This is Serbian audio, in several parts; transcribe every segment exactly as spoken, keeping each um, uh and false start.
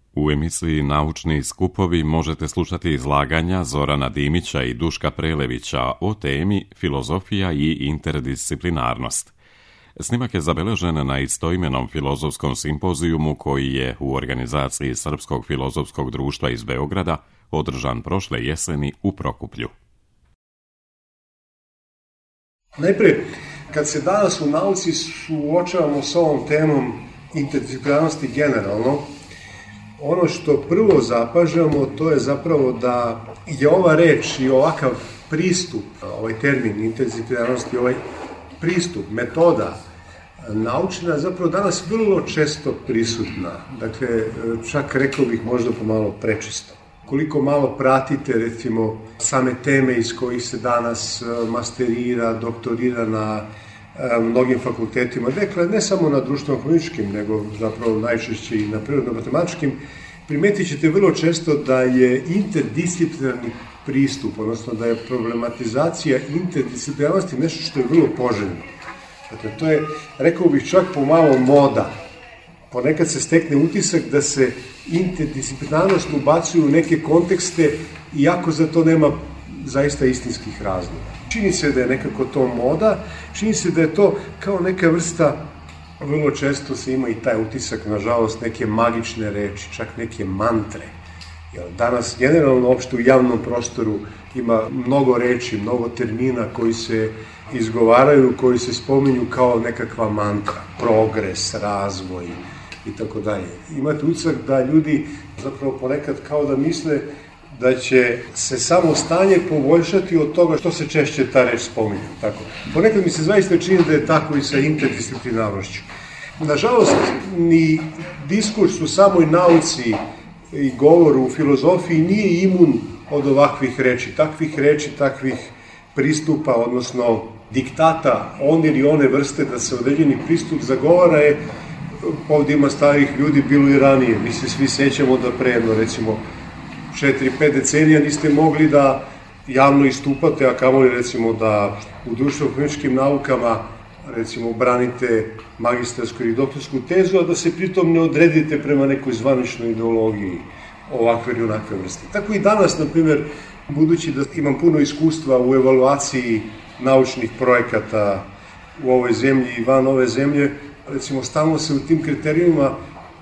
U emisiji Naučni skupovi možete slušati izlaganja Zorana Dimića i Duška Prelevića o temi filozofija i interdisciplinarnost. Snimak je zabeležen na istoimenom filozofskom simpozijumu koji je u organizaciji Srpskog filozofskog društva iz Beograda održan prošle jeseni u Prokuplju. Najprije, kad se danas u nauci suočavamo s ovom temom interdisciplinarnosti generalno, ono što prvo zapažamo, to je zapravo da je ova reč i ovakav pristup, ovaj termin interdisciplinarnosti, ovaj pristup, metoda naučna, zapravo danas vrlo često prisutna. Dakle, čak rekao bih možda pomalo prečesto. Koliko malo pratite, recimo, same teme iz kojih se danas masterira, doktorira na mnogim fakultetima, dakle, ne samo na društveno-političkim, nego zapravo najčešće i na prirodno-matematičkim, primetit ćete vrlo često da je interdisciplinarni pristup, odnosno da je problematizacija interdisciplinarnosti nešto što je vrlo poželjno. Dakle, to je, rekao bih, čak pomalo moda. Ponekad se stekne utisak da se interdisciplinarnost ubacuju u neke kontekste, iako za to nema zaista istinskih razloga. Čini se da je nekako to moda, čini se da je to kao neka vrsta, vrlo često se ima i taj utisak, nažalost, neke magične reči, čak neke mantre. Danas, generalno, uopšte u javnom prostoru ima mnogo reči, mnogo termina koji se izgovaraju, koji se spominju kao nekakva mantra, progres, razvoj i tako dalje. Imate utisak da ljudi zapravo ponekad kao da misle da će se samo stanje poboljšati od toga što se češće ta reč spominje. Tako. Ponekad mi se zaista čini da je tako i sa interdisciplinarnošću. Nažalost, ni diskurs u samoj nauci i govoru u filozofiji nije imun od ovakvih reči, takvih reči, takvih pristupa, odnosno diktata one ili one vrste da se određeni pristup zagovara je, ovdje ima starih ljudi, bilo i ranije. Mi se svi sećamo da pre jedno, recimo, četiri pet decenija niste mogli da javno istupate, a kamoli recimo da u društveno-političkim naukama recimo branite magistarsku ili doktorsku tezu, a da se pritom ne odredite prema nekoj zvaničnoj ideologiji ovakve ili onakve vrste. Tako i danas, na primjer, budući da imam puno iskustva u evaluaciji naučnih projekata u ovoj zemlji i van ove zemlje, recimo stalno se u tim kriterijima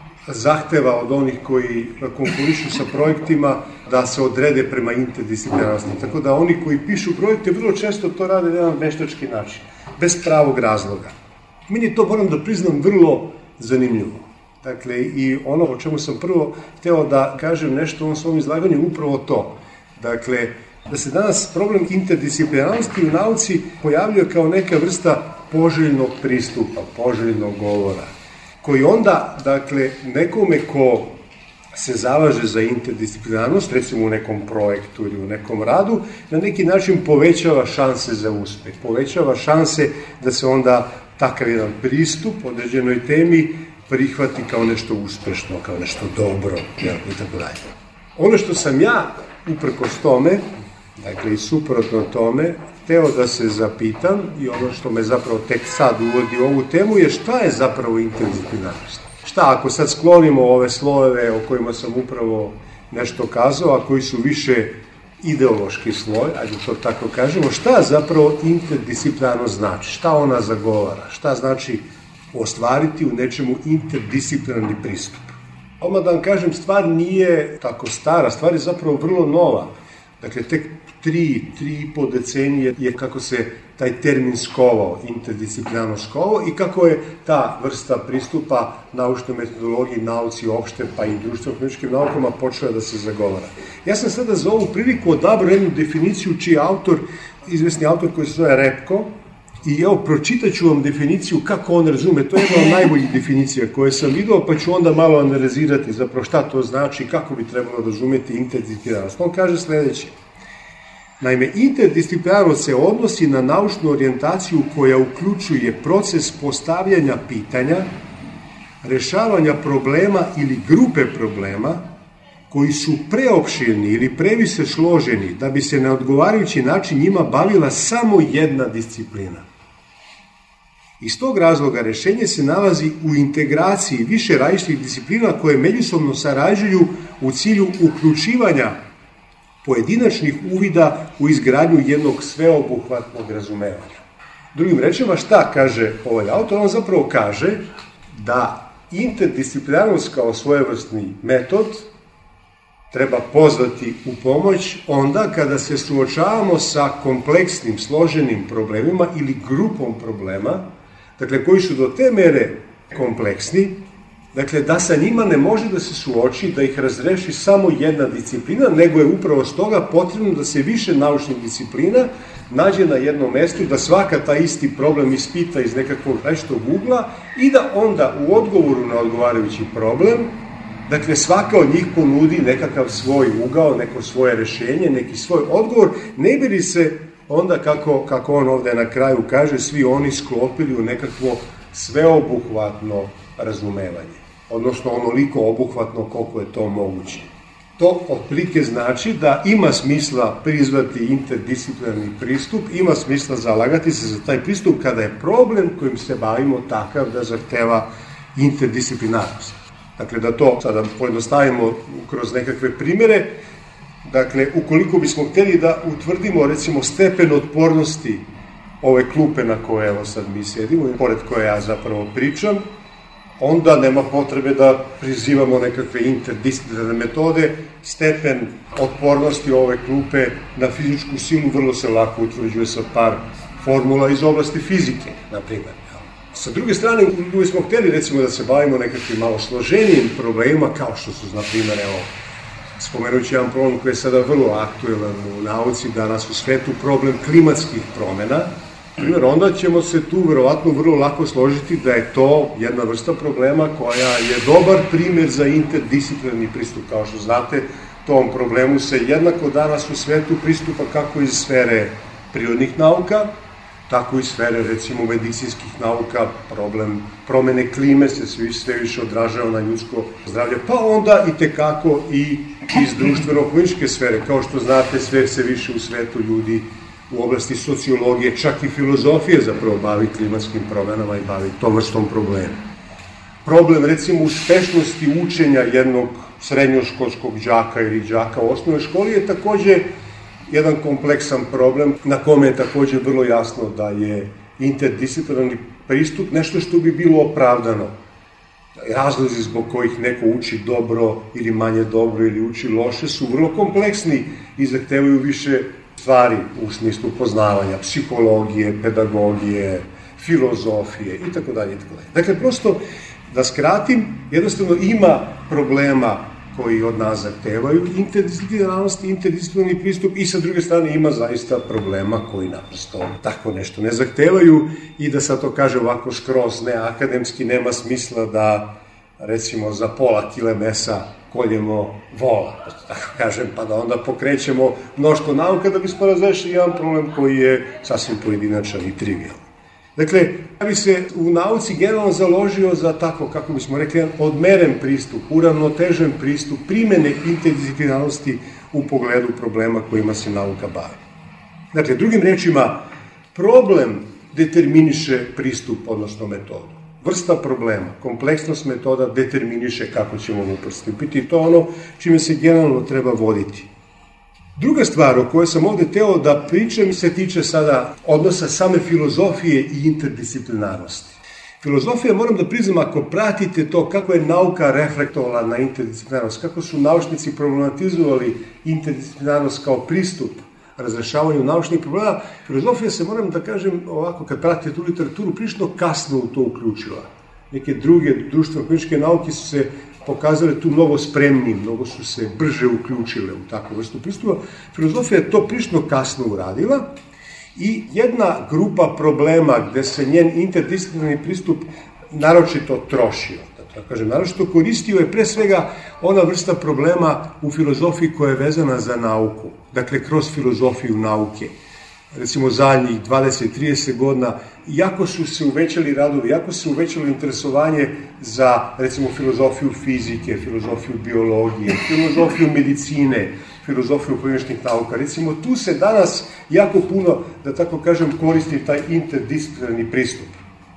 zahteva od onih koji konkurišu sa projektima da se odrede prema interdisciplinarnosti. Tako da oni koji pišu projekte vrlo često to rade na jedan veštački način, bez pravog razloga. Meni to, moram da priznam, vrlo zanimljivo. Dakle, i ono o čemu sam prvo hteo da kažem nešto u ovom svom izlaganju, upravo to. Dakle, da se danas problem interdisciplinarnosti u nauci pojavljuje kao neka vrsta poželjnog pristupa, poželjnog govora, koji onda, dakle, nekome ko se zalaže za interdisciplinarnost, recimo u nekom projektu ili u nekom radu, na neki način povećava šanse za uspeh, povećava šanse da se onda takav jedan pristup određenoj temi prihvati kao nešto uspešno, kao nešto dobro, i tako dalje. Ono što sam ja, uprkos tome, dakle i suprotno tome, hteo da se zapitam, i ono što me zapravo tek sad uvodi u ovu temu, je šta je zapravo interdisciplinarnost? Šta, ako sad sklonimo ove slojeve o kojima sam upravo nešto kazao, a koji su više ideološki sloj, ajde to tako kažemo, šta zapravo interdisciplinarnost znači? Šta ona zagovara? Šta znači ostvariti u nečemu interdisciplinarni pristup? Odmah da vam kažem, stvar nije tako stara, stvar je zapravo vrlo nova. Dakle, tek tri, tri i po decenije je kako se taj termin skovao, interdisciplinarno skovao, i kako je ta vrsta pristupa naučnoj metodologiji, nauci opšte, pa i društveno-političkim naukama počela da se zagovara. Ja sam sada za ovu priliku odabrao jednu definiciju čiji autor, izvesni autor koji se zove Repko, i evo, pročitat ću vam definiciju kako on razume. To je jedna od najboljih definicija koje sam vidio, pa ću onda malo analizirati zapravo šta to znači i kako bi trebalo razumeti interdisciplinarnost. On kaže sledeće. Naime, interdisciplinarnost se odnosi na naučnu orijentaciju koja uključuje proces postavljanja pitanja, rešavanja problema ili grupe problema koji su preopširni ili previše složeni da bi se na odgovarajući način njima bavila samo jedna disciplina. Iz tog razloga rješenje se nalazi u integraciji više različitih disciplina koje međusobno sarađuju u cilju uključivanja pojedinačnih uvida u izgradnju jednog sveobuhvatnog razumevanja. Drugim rečima, šta kaže ovaj autor? On zapravo kaže da interdisciplinarnost kao svojevrsni metod treba pozvati u pomoć onda kada se suočavamo sa kompleksnim, složenim problemima ili grupom problema, dakle koji su do te mere kompleksni, dakle da sa njima ne može da se suoči, da ih razreši samo jedna disciplina, nego je upravo stoga potrebno da se više naučnih disciplina nađe na jednom mestu, da svaka ta isti problem ispita iz nekakvog različitog ugla i da onda u odgovoru na odgovarajući problem, dakle svaka od njih ponudi nekakav svoj ugao, neko svoje rješenje, neki svoj odgovor, ne bi li se onda, kako, kako on ovdje na kraju kaže, svi oni sklopili u nekakvo sveobuhvatno razumevanje, odnosno onoliko obuhvatno koliko je to moguće. To otprilike znači da ima smisla prizvati interdisciplinarni pristup, ima smisla zalagati se za taj pristup kada je problem kojim se bavimo takav da zahteva interdisciplinarnost. Dakle, da to sada pojednostavimo kroz nekakve primjere, dakle, ukoliko bismo htjeli da utvrdimo, recimo, stepen otpornosti ove klupe na koje evo sad mi sedimo, pored koje ja zapravo pričam, onda nema potrebe da prizivamo nekakve interdisciplinarne metode. Stepen otpornosti ove klupe na fizičku silu vrlo se lako utvrđuje sa par formula iz oblasti fizike, na primjer. Sa druge strane, ukoliko bismo htjeli, recimo, da se bavimo nekakvim malo složenijim problemima, kao što su, na primjer, evo, spomenući jedan problem koji je sada vrlo aktuelan u nauci danas u svetu, problem klimatskih promjena, primjer, onda ćemo se tu verovatno vrlo lako složiti da je to jedna vrsta problema koja je dobar primjer za interdisciplinarni pristup. Kao što znate, tom problemu se jednako danas u svetu pristupa kako iz sfere prirodnih nauka, tako i sfere, recimo, medicinskih nauka. Problem promjene klime se sve više odražava na ljudsko zdravlje, pa onda i tekako i iz društveno-političke sfere. Kao što znate, sve se više u svetu ljudi u oblasti sociologije, čak i filozofije zapravo bavi klimatskim promjenama i bavi tom vrstom problema. Problem, recimo, uspešnosti učenja jednog srednjoškolskog đaka ili đaka u osnovnoj školi je također jedan kompleksan problem na kome je također vrlo jasno da je interdisciplinarni pristup nešto što bi bilo opravdano. Razlozi zbog kojih neko uči dobro ili manje dobro ili uči loše su vrlo kompleksni i zahtevaju više stvari u smislu poznavanja, psihologije, pedagogije, filozofije itd. Dakle, prosto, da skratim, jednostavno ima problema koji od nas zahtevaju interdisciplinarnost i interdisciplinarni pristup i sa druge strane ima zaista problema koji naprosto tako nešto ne zahtevaju i da sad to kaže ovako skroz ne akademski, nema smisla da recimo za pola kile mesa koljemo vola, tako kažem, pa da onda pokrećemo mnoštvo nauka da bismo razrešili jedan problem koji je sasvim pojedinačan i trivialan. Dakle, ja bi se u nauci generalno založio za tako, kako bismo rekli, odmeren pristup, uravnotežen pristup primjene interdisciplinarnosti u pogledu problema kojima se nauka bavi. Dakle, drugim rečima, problem determiniše pristup, odnosno metodu. Vrsta problema, kompleksnost metoda determiniše kako ćemo mu pristupiti i to ono čime se generalno treba voditi. Druga stvar o kojoj sam ovdje teo da pričam se tiče sada odnosa same filozofije i interdisciplinarnosti. Filozofija, moram da priznam, ako pratite to kako je nauka reflektovala na interdisciplinarnost, kako su naučnici problematizovali interdisciplinarnost kao pristup razrešavanju naučnih problema, filozofija se, moram da kažem ovako, kad pratite tu literaturu, prilično kasno u to uključila. Neke druge društveno-političke nauke su se pokazale tu mnogo spremniji, mnogo su se brže uključile u takvu vrstu pristupa. Filozofija je to prilično kasno uradila i jedna grupa problema gde se njen interdisciplinarni pristup naročito trošio, da tako kažem, naročito koristio je pre svega ona vrsta problema u filozofiji koja je vezana za nauku, dakle kroz filozofiju nauke. Recimo zadnjih dvadeset do trideset godina, jako su se uvećali radovi, jako se uvećalo interesovanje za, recimo, filozofiju fizike, filozofiju biologije, filozofiju medicine, filozofiju pojedinačnih nauka. Recimo, tu se danas jako puno, da tako kažem, koristi taj interdisciplinarni pristup.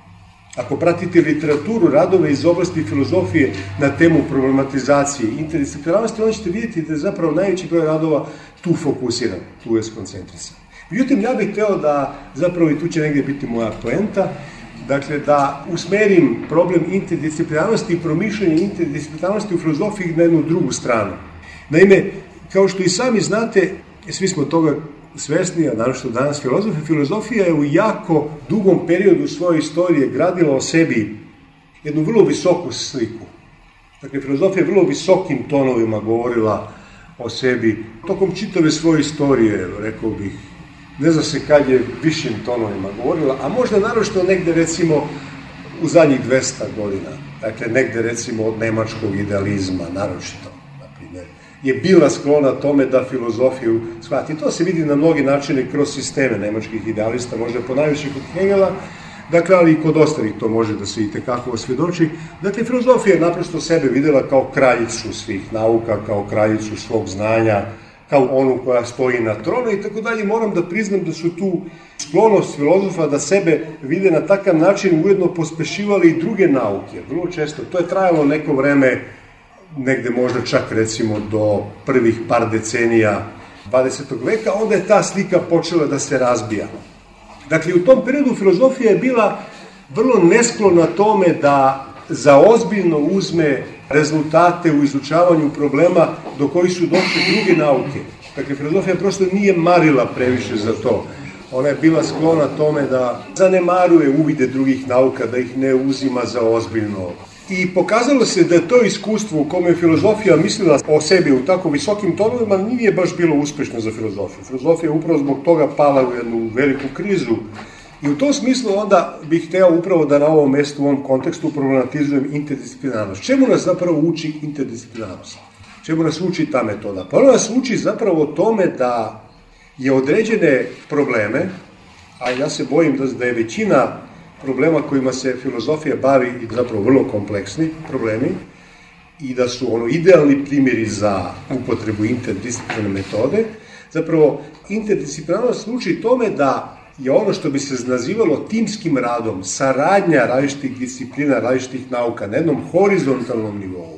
Ako pratite literaturu, radove iz oblasti filozofije na temu problematizacije i interdisciplinarnosti, onda ćete vidjeti da je zapravo najveći broj radova tu fokusiran, tu je skoncentrisan. Međutim, ja bih hteo da, zapravo i tu će negdje biti moja poenta, dakle, da usmerim problem interdisciplinarnosti i promišljanje interdisciplinarnosti u filozofiji na jednu drugu stranu. Naime, kao što i sami znate, svi smo toga svesni, a naravno što danas filozofi, filozofija je u jako dugom periodu svoje istorije gradila o sebi jednu vrlo visoku sliku. Dakle, filozofija je vrlo visokim tonovima govorila o sebi. Tokom čitave svoje istorije, rekao bih, ne zna se kad je višim tonovima govorila, a možda naročito negde recimo u zadnjih dvesta godina. Dakle, negde recimo od nemačkog idealizma, naročito, na primjer, je bila sklona tome da filozofiju shvati. To se vidi na mnogi načine kroz sisteme nemačkih idealista, možda po najviše kod Hegela, dakle, ali i kod ostalih to može da se i tekako osvjedoči. Dakle, filozofija je naprosto sebe videla kao kraljicu svih nauka, kao kraljicu svog znanja, kao onu koja stoji na tronu i tako dalje. Moram da priznam da su tu sklonost filozofa da sebe vide na takav način ujedno pospešivali i druge nauke. Vrlo često. To je trajalo neko vreme, negde možda čak recimo do prvih par decenija dvadesetog veka, onda je ta slika počela da se razbija. Dakle, u tom periodu filozofija je bila vrlo nesklona tome da zaozbiljno uzme rezultate u izučavanju problema do kojih su došle druge nauke. Dakle, filozofija prosto nije marila previše za to. Ona je bila sklona tome da zanemaruje uvide drugih nauka, da ih ne uzima za ozbiljno. I pokazalo se da to iskustvo u kome je filozofija mislila o sebi u tako visokim tonovima nije baš bilo uspešno za filozofiju. Filozofija je upravo zbog toga pala u jednu veliku krizu. I u tom smislu onda bih hteo upravo da na ovom mjestu, u ovom kontekstu problematizujem interdisciplinarnost. Čemu nas zapravo uči interdisciplinarnost? Čemu nas uči ta metoda? Pa ona nas uči zapravo o tome da je određene probleme, a ja se bojim da, da je većina problema kojima se filozofija bavi i zapravo vrlo kompleksni problemi i da su ono idealni primjeri za upotrebu interdisciplinarne metode, zapravo interdisciplinarnost uči tome da je ono što bi se nazivalo timskim radom, saradnja različitih disciplina, različitih nauka na jednom horizontalnom nivou,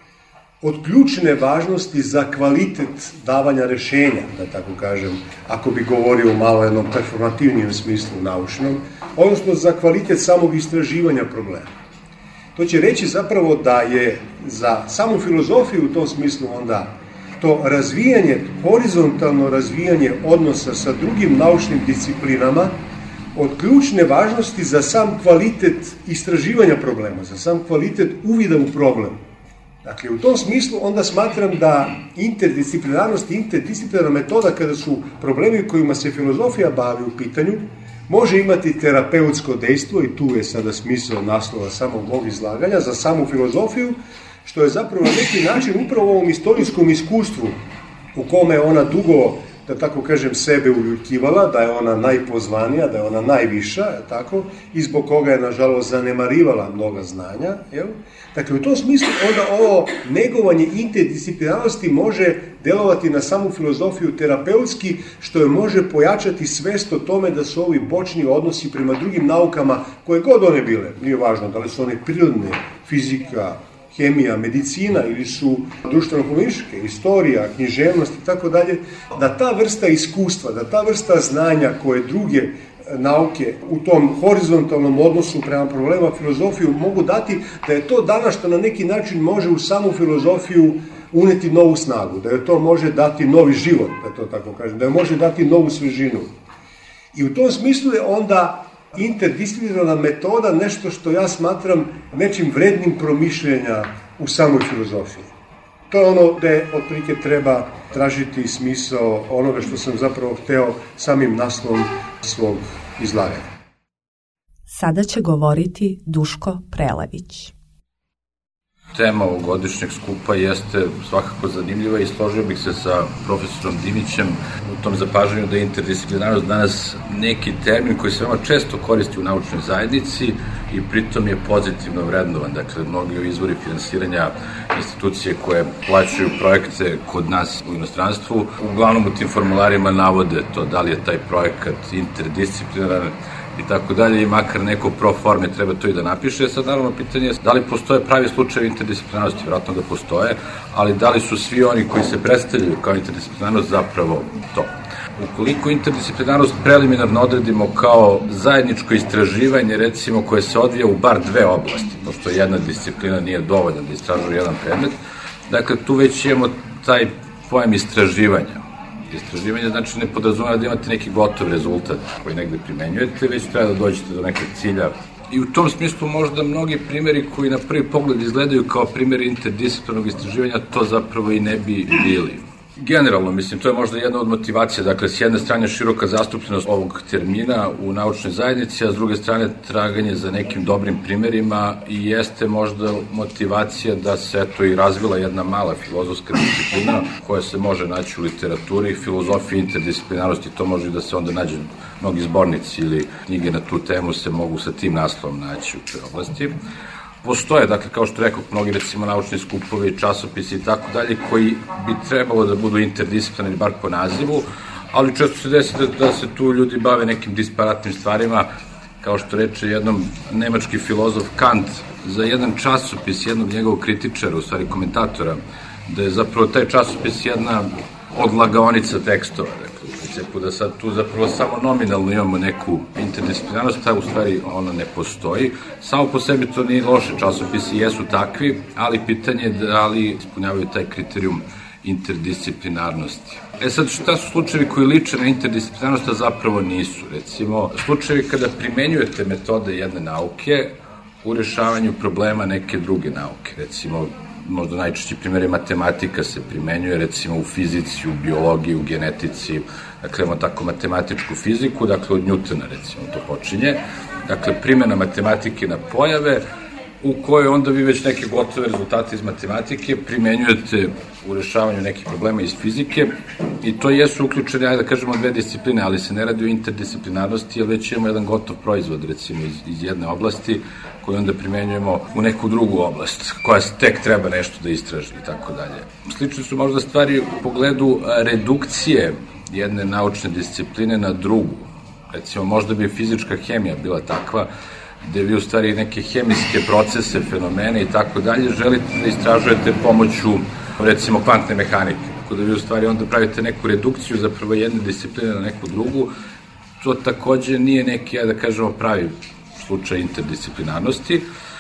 od ključne važnosti za kvalitet davanja rešenja, da tako kažem, ako bi govorio u malo jednom performativnijem smislu naučnom, odnosno za kvalitet samog istraživanja problema. To će reći zapravo da je za samu filozofiju u tom smislu onda to razvijanje, horizontalno razvijanje odnosa sa drugim naučnim disciplinama od ključne važnosti za sam kvalitet istraživanja problema, za sam kvalitet uvida u problem. Dakle, u tom smislu onda smatram da interdisciplinarnost i interdisciplinarna metoda kada su problemi kojima se filozofija bavi u pitanju, može imati terapeutsko dejstvo i tu je sada smisao naslova samog mog izlaganja za samu filozofiju, što je zapravo na neki način upravo u ovom istorijskom iskustvu u kome ona dugo, da tako kažem, sebe uljuljkivala, da je ona najpozvanija, da je ona najviša, tako, i zbog koga je, nažalost, zanemarivala mnoga znanja. Jel? Dakle, u tom smislu onda ovo negovanje interdisciplinarnosti može delovati na samu filozofiju terapeutski, što je može pojačati svest o tome da su ovi bočni odnosi prema drugim naukama, koje god one bile, nije važno, da li su one prirodne, fizika, hemija, medicina ili su društveno-političke, istorija, književnost i tako dalje, da ta vrsta iskustva, da ta vrsta znanja koje druge nauke u tom horizontalnom odnosu prema problema filozofiju mogu dati, da je to danas što na neki način može u samu filozofiju uneti novu snagu, da je to može dati novi život, da to tako kažem, da je može dati novu svežinu. I u tom smislu je onda interdisciplinarna metoda nešto što ja smatram nečim vrednim promišljenja u samoj filozofiji. To je ono gde otprilike treba tražiti smisao onoga što sam zapravo hteo samim naslovom svog izlaganja. Sada će govoriti Duško Prelević. Tema ovogodišnjeg skupa jeste svakako zanimljiva i složio bih se sa profesorom Dimićem u tom zapažanju da je interdisciplinarnost danas neki termin koji se veoma često koristi u naučnoj zajednici i pritom je pozitivno vrednovan. Dakle, mnogi izvori finansiranja institucije koje plaćaju projekte kod nas u inostranstvu, uglavnom u tim formularima navode to da li je taj projekat interdisciplinaran i tako dalje, i makar neko pro forme treba to i da napiše. Sad naravno pitanje je da li postoje pravi slučajevi interdisciplinarnosti, vjerojatno da postoje, ali da li su svi oni koji se predstavljaju kao interdisciplinarnost zapravo to. Ukoliko interdisciplinarnost preliminarno odredimo kao zajedničko istraživanje, recimo, koje se odvija u bar dve oblasti, pošto jedna disciplina nije dovoljna da istražuje jedan predmet, dakle tu već imamo taj pojam istraživanja. Istraživanje znači ne podrazumeva da imate neki gotov rezultat koji negde primenjujete, već treba da dođete do nekog cilja. I u tom smislu možda mnogi primjeri koji na prvi pogled izgledaju kao primjeri interdisciplinarnog istraživanja, to zapravo i ne bi bili. Generalno, mislim, to je možda jedna od motivacija, dakle, s jedne strane široka zastupljenost ovog termina u naučnoj zajednici, a s druge strane traganje za nekim dobrim primerima, i jeste možda motivacija da se eto i razvila jedna mala filozofska disciplina koja se može naći u literaturi, filozofiji interdisciplinarnosti, to može da se onda nađe mnogi zbornici ili knjige na tu temu se mogu sa tim naslovom naći u toj oblasti. Postoje, dakle, kao što rekao, mnogi, recimo, naučni skupovi, časopisi i tako dalje, koji bi trebalo da budu interdisciplinarni, bar po nazivu, ali često se desi da, da se tu ljudi bave nekim disparatnim stvarima, kao što reče jednom nemački filozof Kant, za jedan časopis, jednog njegovog kritičara, u stvari komentatora, da je zapravo taj časopis jedna odlagaonica tekstova, dakle, u principu da sad tu zapravo samo nominalno imamo neku interdisciplinarnost, ta u stvari ona ne postoji. Samo po sebi to nije loše, časopisi jesu takvi, ali pitanje je da li ispunjavaju taj kriterijum interdisciplinarnosti. E sad, šta su slučajevi koji liče na interdisciplinarnost, a zapravo nisu? Recimo, slučajevi kada primenjujete metode jedne nauke u rešavanju problema neke druge nauke, recimo, možda najčešći primjer je matematika se primenjuje, recimo u fizici, u biologiji, u genetici, dakle imamo tako matematičku fiziku, dakle od Newtona recimo to počinje, dakle primjena matematike na pojave, u kojoj onda vi već neke gotove rezultate iz matematike primenjujete u rešavanju nekih problema iz fizike, i to jesu uključene, ajde da kažemo, dve discipline, ali se ne radi o interdisciplinarnosti, jer već imamo jedan gotov proizvod, recimo, iz, iz jedne oblasti, koju onda primenjujemo u neku drugu oblast, koja tek treba nešto da istraži i tako dalje. Slične su možda stvari u pogledu redukcije jedne naučne discipline na drugu. Recimo, možda bi fizička hemija bila takva, gde vi u stvari neke hemijske procese, fenomene i tako dalje želite da istražujete pomoću, recimo, kvantne mehanike. Tako da vi u stvari onda pravite neku redukciju zapravo jedne discipline na neku drugu. To takođe nije neki, ja da kažemo, pravi slučaj interdisciplinarnosti,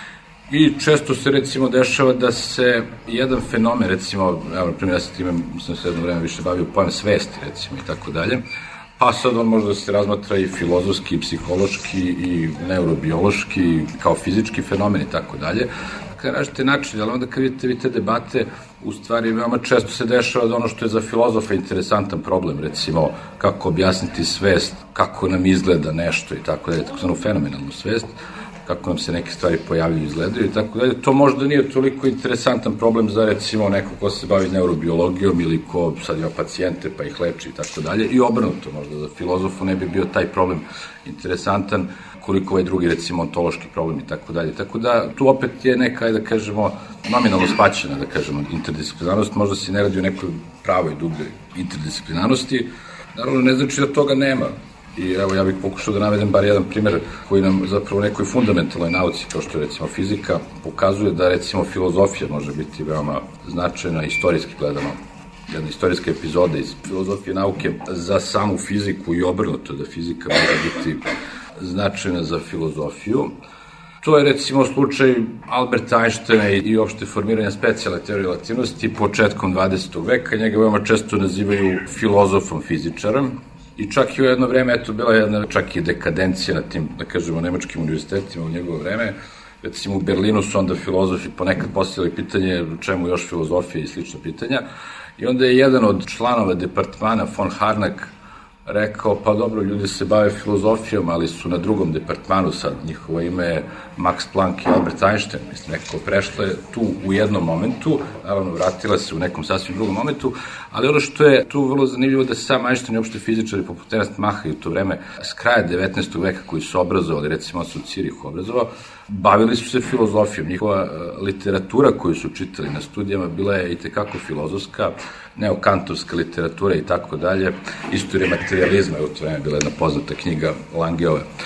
i često se, recimo, dešava da se jedan fenomen, recimo, evo, na primjer, ja sam time, sam se jedno vreme više bavio pojam svesti, recimo, i tako dalje, pa sad on može da se razmatra i filozofski, i psihološki, i neurobiološki, kao fizički fenomen i tako dalje. Dakle, različite načine, ali onda kad vidite, vidite debate, u stvari veoma često se dešava da ono što je za filozofa interesantan problem, recimo kako objasniti svest, kako nam izgleda nešto i tako dalje, tako zvanu fenomenalnu svest, kako nam se neke stvari pojavljaju i izgledaju i tako dalje. To možda nije toliko interesantan problem za, recimo, neko ko se bavi neurobiologijom ili ko sad ima pacijente pa ih leči i tako dalje, i obrnuto, možda za filozofu ne bi bio taj problem interesantan koliko ovaj drugi, recimo, ontološki problem i tako dalje. Tako da tu opet je neka, da kažemo, nominalno shvaćena, da kažemo, interdisciplinarnost, možda se ne radi o nekoj pravoj dubljoj interdisciplinarnosti, naravno ne znači da toga nema. I evo, ja bih pokušao da navedem bar jedan primer koji nam zapravo u nekoj fundamentalnoj nauci, kao što je, recimo, fizika, pokazuje da, recimo, filozofija može biti veoma značajna, istorijski gledano. Jedna istorijska epizoda iz filozofije nauke za samu fiziku i obrnuto, da fizika može biti značajna za filozofiju. To je, recimo, slučaj Alberta Einsteina i uopšte formiranja specijalne teorije relativnosti početkom dvadesetog veka. Njega veoma često nazivaju filozofom fizičara. I čak i u jedno vreme, eto, bila jedna čak i dekadencija na tim, da kažemo, nemačkim univerzitetima u njegovo vreme. Recimo, u Berlinu su onda filozofi ponekad postavili pitanje čemu još filozofija i slična pitanja. I onda je jedan od članova departmana, von Harnack, rekao, pa dobro, ljudi se bave filozofijom, ali su na drugom departmanu sad, njihovo ime je Max Planck i Albert Einstein, mislim, nekako prešla je tu u jednom momentu, naravno vratila se u nekom sasvim drugom momentu, ali ono što je tu vrlo zanimljivo da sam Einstein i uopšte fizičari poput Ernst Macha i u to vreme s kraja devetnaestog veka koji su obrazovali, recimo su u Cirihu obrazovao, bavili su se filozofijom. Njihova literatura koju su čitali na studijama bila je i tekako filozofska, neokantovska literatura i tako dalje, istorija materializma je u to vreme bila jedna poznata knjiga Langeove.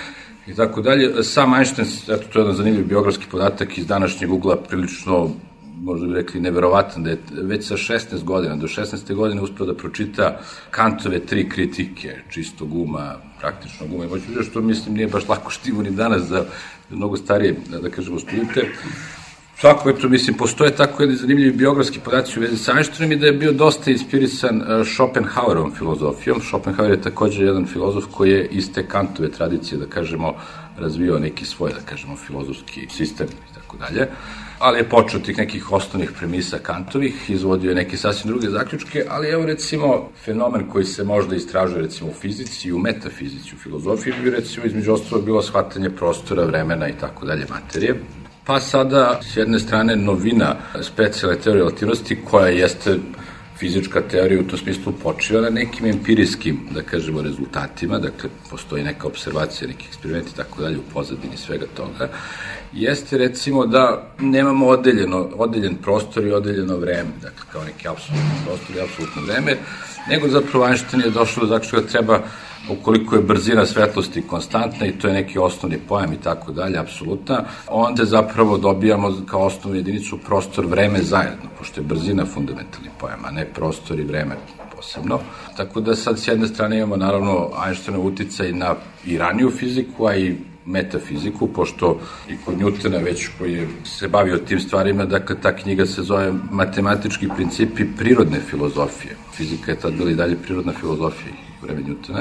i tako dalje. Sam Einstein, eto, to je jedan zanimljiv biografski podatak iz današnjeg ugla, prilično, možda bi rekli, neverovatan, da je već sa šesnaest godina, do šesnaeste godine uspeo da pročita Kantove tri kritike, čistog uma, praktičnog uma, i moću vidjeti što mislim nije baš lako štivo ni danas za mnogo starije, da, da kažemo, studente. Svako, eto, mislim, postoje tako jedni zanimljivi biografski podaci u vezi sa Einsteinom i da je bio dosta inspirisan Schopenhauerovom filozofijom. Schopenhauer je takođe jedan filozof koji je iz te Kantove tradicije, da kažemo, razvio neki svoj, da kažemo, filozofski sistem i tako dalje, ali je počeo tih nekih osnovnih premisa Kantovih, izvodio je neke sasvim druge zaključke, ali evo, recimo, fenomen koji se možda istražuje, recimo, u fizici i u metafizici, u filozofiji, bi, recimo, između ostalog bilo shvatanje prostora, vremena i tako dalje, materije. Pa sada, s jedne strane, novina specijalne teorije relativnosti, koja jeste fizička teorija, u tom smislu počiva na nekim empirijskim, da kažemo, rezultatima, dakle, postoji neka observacija, neki eksperimenti i tako dalje u pozadini svega toga, jeste, recimo, da nemamo odeljeno, odeljen prostor i odeljeno vreme, dakle, kao neki apsolutni prostor i apsolutno vreme, nego zapravo Einstein je došao do zaključka da treba, ukoliko je brzina svetlosti konstantna i to je neki osnovni pojam i tako dalje, apsolutna, onda zapravo dobijamo kao osnovnu jedinicu prostor, vreme zajedno, pošto je brzina fundamentalni pojam, a ne prostor i vreme posebno. Tako da sad s jedne strane imamo naravno Einsteinov uticaj na i raniju fiziku, a i metafiziku, pošto i kod Newtona već koji je se bavio tim stvarima, dakle ta knjiga se zove Matematički principi prirodne filozofije. Fizika je tad bila i dalje prirodna filozofija u vreme Newtona.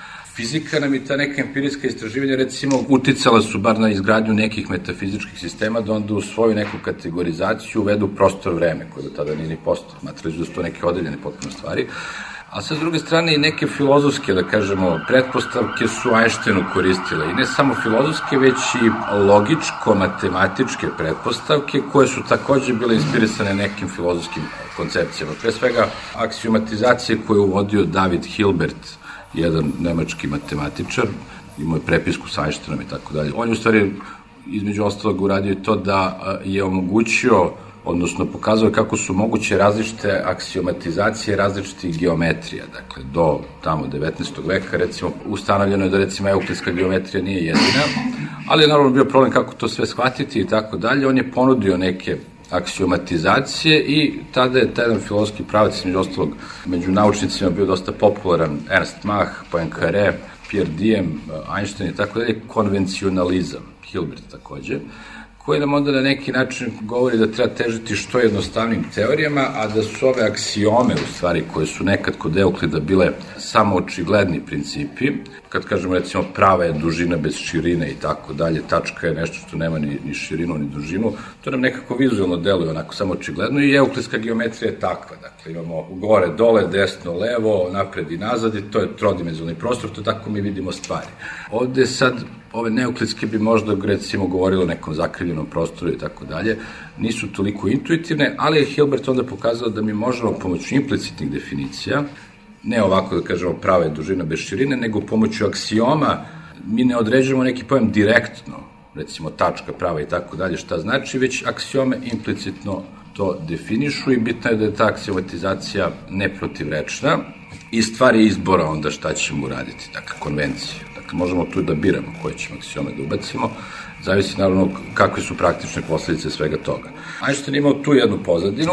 Fizika nam i ta neka empirijska istraživanja, recimo, uticala su bar na izgradnju nekih metafizičkih sistema, da onda u svoju neku kategorizaciju uvedu prostor-vreme, koje do tada nije ni postao. Smatrali da su to neke odeljene potpuno stvari. A sad, s druge strane, i neke filozofske, da kažemo, pretpostavke su Einsteinu koristile. I ne samo filozofske, već i logičko-matematičke pretpostavke, koje su takođe bile inspirisane nekim filozofskim koncepcijama. Pre svega, aksiomatizacije koje je uvodio David Hilbert, jedan nemački matematičar, imao je prepisku sa Einsteinom i tako dalje. On je u stvari, između ostalog, uradio i to da je omogućio, odnosno pokazuje kako su moguće različite aksiomatizacije različitih geometrija. Dakle, do tamo devetnaestog veka, recimo, ustanovljeno je da, recimo, euklidska geometrija nije jedina, ali je naravno bio problem kako to sve shvatiti i tako dalje. On je ponudio neke aksiomatizacije i tada je taj jedan filozofski pravac, među ostalog, među naučnicima bio dosta popularan, Ernst Mach, Poincaré, Pierre Diem, Einstein i tako dalje, konvencionalizam, Hilbert takođe, koji nam onda na neki način govori da treba težiti što jednostavnim teorijama, a da su ove aksiome, u stvari, koje su nekad kod Euklida bile samo očigledni principi, kad kažemo, recimo, prava je dužina bez širine i tako dalje, tačka je nešto što nema ni, ni širinu, ni dužinu, to nam nekako vizualno deluje onako samo očigledno i euklidska geometrija je takva, dakle, imamo gore, dole, desno, levo, napred i nazad i to je trodimenzionalni prostor, to tako mi vidimo stvari. Ovde sad, ove neuklidske bi možda, recimo, govorilo o nekom zakrivljenom prostoru i tako dalje, nisu toliko intuitivne, ali je Hilbert onda pokazao da mi možemo pomoću implicitnih definicija, ne ovako da kažemo prava je dužina bez širine, nego pomoću aksioma mi ne određujemo neki pojam direktno, recimo tačka, prava i tako dalje, šta znači, već aksiome implicitno to definišu i bitno je da je ta aksiomatizacija neprotivrečna i stvar je izbora onda šta ćemo uraditi, dakle konvencije. Dakle, možemo tu da biramo koje ćemo aksiome da ubacimo, zavisi naravno kakve su praktične posledice svega toga. Einstein imao tu jednu pozadinu,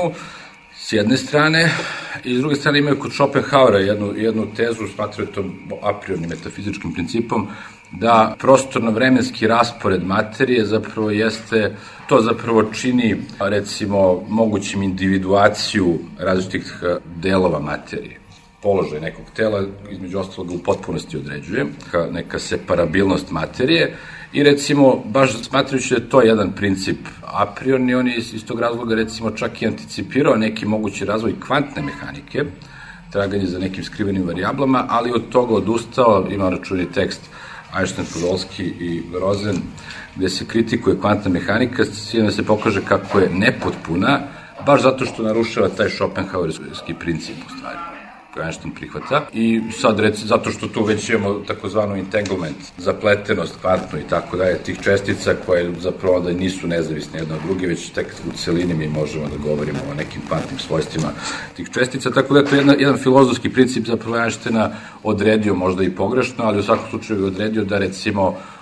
s jedne strane, i s druge strane imaju kod Schopenhauera jednu, jednu tezu, smatraju to a priori metafizičkim principom, da prostorno-vremenski raspored materije zapravo jeste, to zapravo čini, recimo, mogućim individuaciju različitih delova materije. Položaj nekog tela, između ostalog, u potpunosti određuje, neka separabilnost materije, i recimo, baš smatrajući da je to jedan princip a priori, on je iz tog razloga, recimo, čak i anticipirao neki mogući razvoj kvantne mehanike, traganje za nekim skrivenim varijablama, ali od toga odustao, ima računi tekst Einstein, Podolski i Rosen, gde se kritikuje kvantna mehanika, s ciljem da se pokaže kako je nepotpuna, baš zato što narušava taj Schopenhauerski princip, u stvari, koji Einstein prihvata. I sad, reci, zato što tu već imamo takozvanu entanglement, zapletenost kvantnu i tako dalje, tih čestica koje zapravo da nisu nezavisne jedna od druge, već tek u celini mi možemo da govorimo o nekim kvantnim svojstvima tih čestica, tako da je to jedan, jedan filozofski princip zapravo Einsteina odredio, možda i pogrešno, ali u svakom slučaju je odredio da, recimo,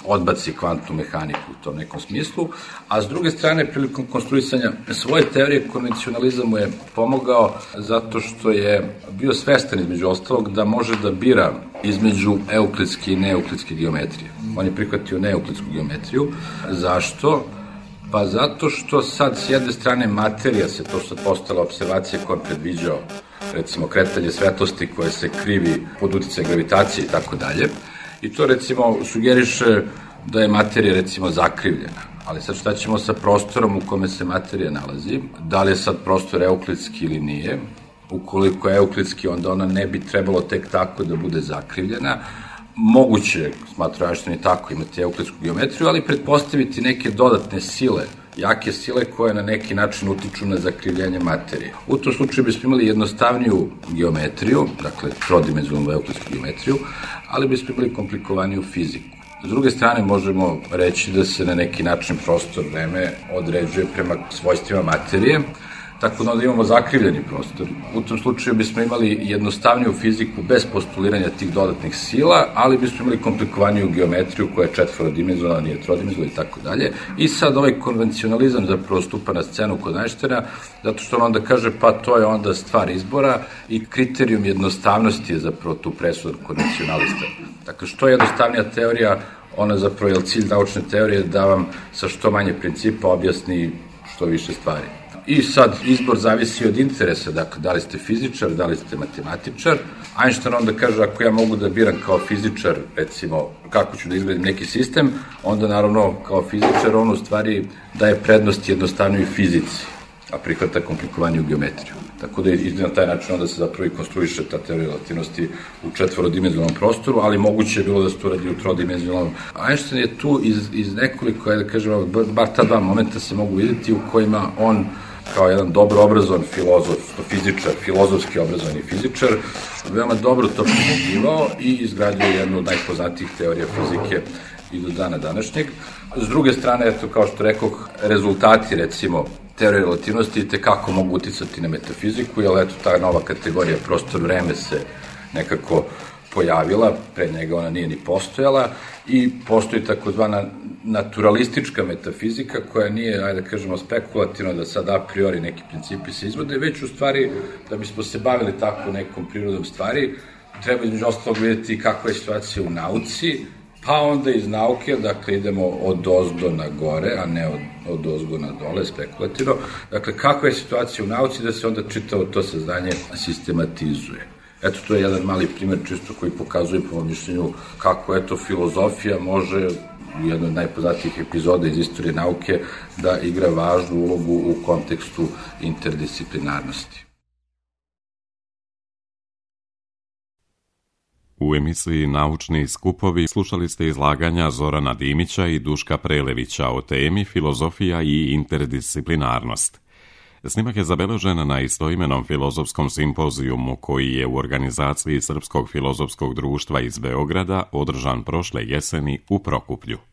odbaci kvantnu mehaniku u tom nekom smislu, a s druge strane, prilikom konstruisanja svoje teorije, konvencionalizam mu je pomogao zato što je bio svestan između ostalog da može da bira između euklidske i neeuklidske geometrije. On je prihvatio neeuklidsku geometriju. Zašto? Pa zato što sad s jedne strane materija se, to što je postala observacija koja je predviđao, recimo kretanje svetlosti koje se krivi pod uticajem gravitacije i tako dalje. I to recimo sugeriše da je materija recimo zakrivljena. Ali sad šta ćemo sa prostorom u kome se materija nalazi? Da li je sad prostor euklidski ili nije? Ukoliko je euklidski, onda ona ne bi trebalo tek tako da bude zakrivljena. Moguće, smatram Einstein i tako, imati euklidsku geometriju, ali pretpostaviti neke dodatne sile, jake sile koje na neki način utiču na zakrivljanje materije. U tom slučaju bismo imali jednostavniju geometriju, dakle trodimenzionalnu euklidsku geometriju, ali bismo imali komplikovaniju fiziku. S druge strane, možemo reći da se na neki način prostor vreme određuje prema svojstvima materije, tako da onda imamo zakrivljeni prostor. U tom slučaju bismo imali jednostavniju fiziku bez postuliranja tih dodatnih sila, ali bismo imali komplikovaniju geometriju koja je četvorodimenzionalna, nije trodimenzionalna i tako dalje. I sad ovaj konvencionalizam zapravo stupa na scenu kod Einsteina, zato što on onda kaže pa to je onda stvar izbora i kriterijum jednostavnosti je zapravo tu presudan konvencionalista. Dakle, što je jednostavnija teorija, ona zapravo je cilj naučne teorije da vam sa što manje principa objasni što više stvari. I sad izbor zavisi od interesa, dakle, da li ste fizičar, da li ste matematičar. Einstein onda kaže, ako ja mogu da biram kao fizičar, recimo, kako ću da izgledim neki sistem, onda naravno kao fizičar on u stvari daje prednost jednostavnoj fizici, a prihvata komplikovaniju geometriju. Tako da je na taj način onda se zapravo i konstruiše ta teorija relativnosti u četvorodimenzionalnom prostoru, ali moguće je bilo da se to radi u trodimenzionalnom. Einstein je tu iz, iz nekoliko, da kažemo, bar ta dva momenta se mogu vidjeti u kojima on kao jedan dobro obrazovan filozof, fizičar, filozofski obrazovani fizičar, veoma dobro to primjenjivao i izgradio jednu od najpoznatijih teorija fizike i do dana današnjeg. S druge strane, eto, kao što rekoh, rezultati, recimo, teorije relativnosti i tekako mogu uticati na metafiziku, jer eto, ta nova kategorija prostor-vreme se nekako pojavila, pre njega ona nije ni postojala, i postoji takozvana naturalistička metafizika koja nije, ajde da kažemo, spekulativno da sad a priori neki principi se izvode, već u stvari da bismo se bavili tako nekom prirodom stvari, treba između ostalog vidjeti kakva je situacija u nauci, pa onda iz nauke, dakle idemo od ozdo na gore, a ne od, od ozgo na dole, spekulativno, dakle kakva je situacija u nauci da se onda čitavo to saznanje sistematizuje. Eto, to je jedan mali primer čisto koji pokazuje po mom mišljenju kako, eto, filozofija može u jednoj od najpoznatijih epizoda iz istorije nauke da igra važnu ulogu u kontekstu interdisciplinarnosti. U emisiji Naučni skupovi slušali ste izlaganja Zorana Dimića i Duška Prelevića o temi filozofija i interdisciplinarnost. Snimak je zabeležen na istoimenom filozofskom simpozijumu koji je u organizaciji Srpskog filozofskog društva iz Beograda održan prošle jeseni u Prokuplju.